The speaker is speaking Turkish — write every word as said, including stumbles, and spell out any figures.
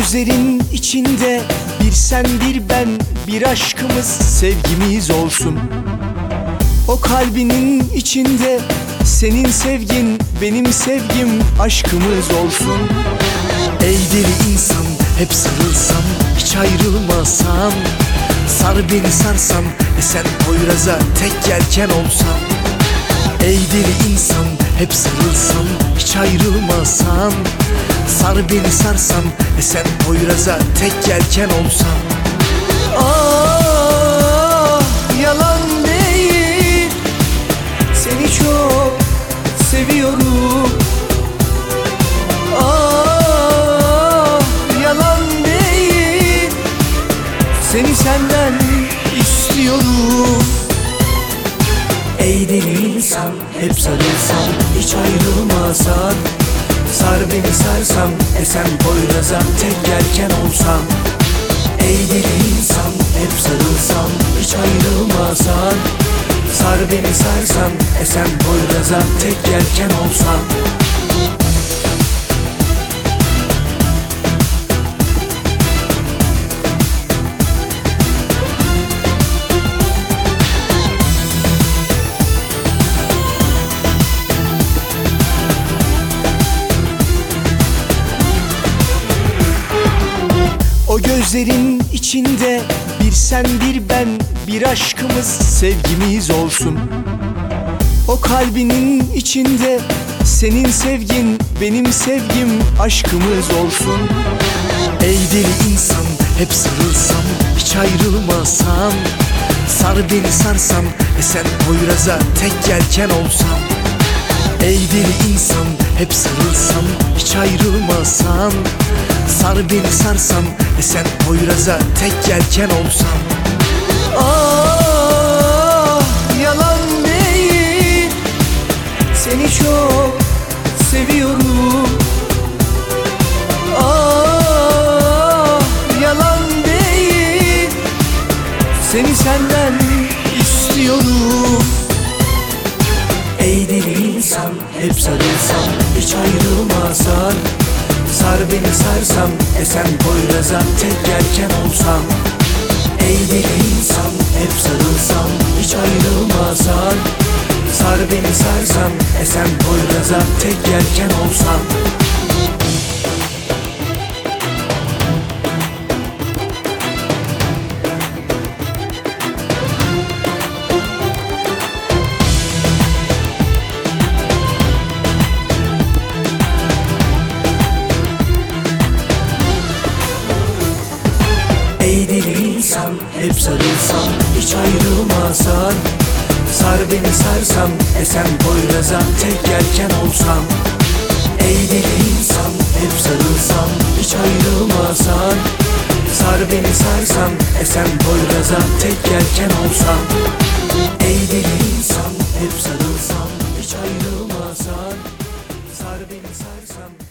gözlerin içinde bir sen bir ben, bir aşkımız sevgimiz olsun. O kalbinin içinde senin sevgin benim sevgim, aşkımız olsun. Ey deli insan, hep sarılsam, hiç ayrılmasam, sar beni sarsam, esen Poyraz'a tek yelken olsam. Ey deli insan, hep sarılsam, hiç ayrılmasam, sar beni sarsam, esen Poyraz'a tek yelken olsam. Ah, yalan değil, seni çok seviyorum. Ah, yalan değil, seni senden istiyorum. Ey deli insan, hep sarılsam, hiç ayrılmasan, sar beni sarsam, esen Poyraz'a tek yelken olsam. Ey deli insan, hep sarılsam, hiç ayrılmasan, sar beni sarsam, esen Poyraz'a tek yelken olsam. O gözlerin içinde bir sen bir ben, bir aşkımız sevgimiz olsun. O kalbinin içinde senin sevgin benim sevgim, aşkımız olsun. Ey deli insan, hep sarılsam, hiç ayrılmasam, sar beni sarsam, esen Poyraz'a tek yelken olsam. Ey deli insan, hep sarılsam, hiç ayrılmasam, sar beni sarsam, esen Poyraz'a tek yelken olsam. Ah, yalan değil, seni çok seviyorum. Ah, yalan değil, seni senden istiyorum. Ey deli insan, hep sarılsam, hiç ayrılmasan, sar beni sarsam, esen Poyraz'a tek yelken olsam. Ey deli insan, hep sarılsam, hiç ayrılmasan, sar beni sarsam, esen Poyraz'a tek yelken olsam. Ey deli insan, hep sarılsam, hiç ayrılmasan, sar beni sarsam, esen Poyraz'a tek yelken olsam. Ey deli insan, hep sarılsam, hiç ayrılmasan, sar beni sarsam, esen Poyraz'a tek yelken olsam. Ey deli insan, hep sarılsam, hiç ayrılmasan, sar beni sarsam.